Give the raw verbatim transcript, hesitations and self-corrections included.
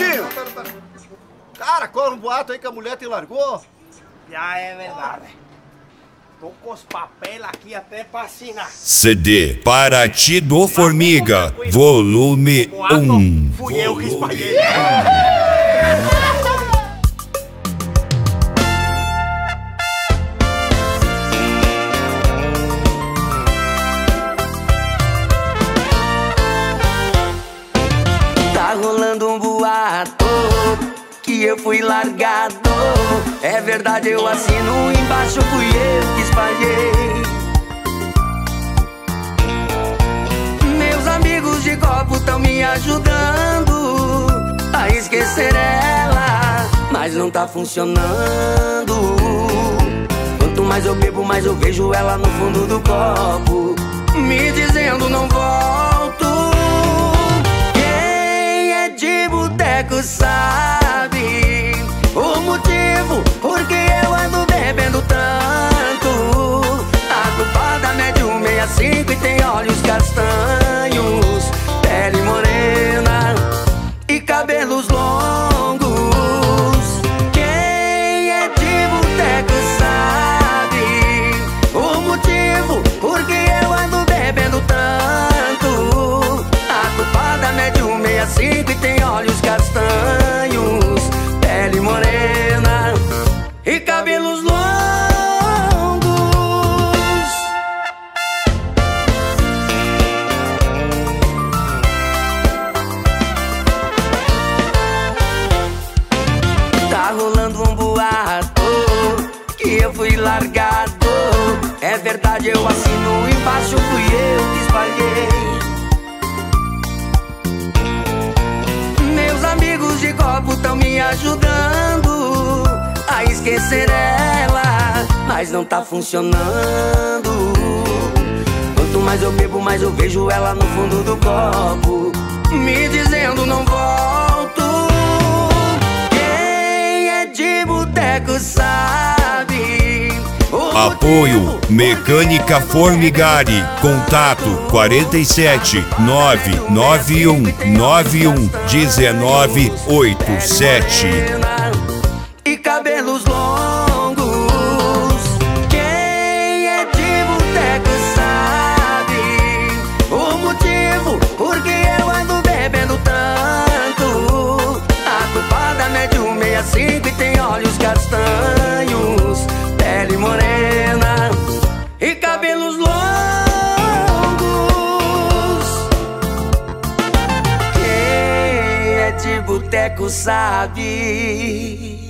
Serginho! Cara, corre um boato aí que a mulher te largou. Já é verdade. Tô com os papéis aqui até pra assinar. C D Paraty do Formiga, volume um. Fui eu que espalhei. Tá rolando um boato que eu fui largado. É verdade, eu assino embaixo, fui eu que espalhei. Meus amigos de copo tão me ajudando a esquecer ela, mas não tá funcionando. Quanto mais eu bebo, mais eu vejo ela no fundo do copo, me dizendo não volto. Quem é de boteco sabe o motivo por que eu ando bebendo tanto. A culpada mede um sessenta e cinco e tem olhos castanhos, pele morena e cabelos longos. Quem é de boteco sabe o motivo por que eu ando bebendo tanto. A culpada mede um sessenta e cinco e tem olhos castanhos, pele morena e cabelos longos. Tá rolando um boato que eu fui largado. É verdade, eu assino embaixo, fui eu que espalhei. Meus amigos de copo tão me ajudando a esquecer ela, mas não tá funcionando. Quanto mais eu bebo, mais eu vejo ela no fundo do copo, me dizendo não volto. Quem é de boteco sabe o Apoio motivo Mecânica Formigari. Contato quarenta e sete, nove nove um nove um um nove oito sete. E cabelos longos. Quem é de boteco sabe o motivo por que eu ando bebendo tanto. A culpada mede um sessenta e cinco e tem olhos castanhos, pele morena e cabelos longos. Quem é de boteco sabe.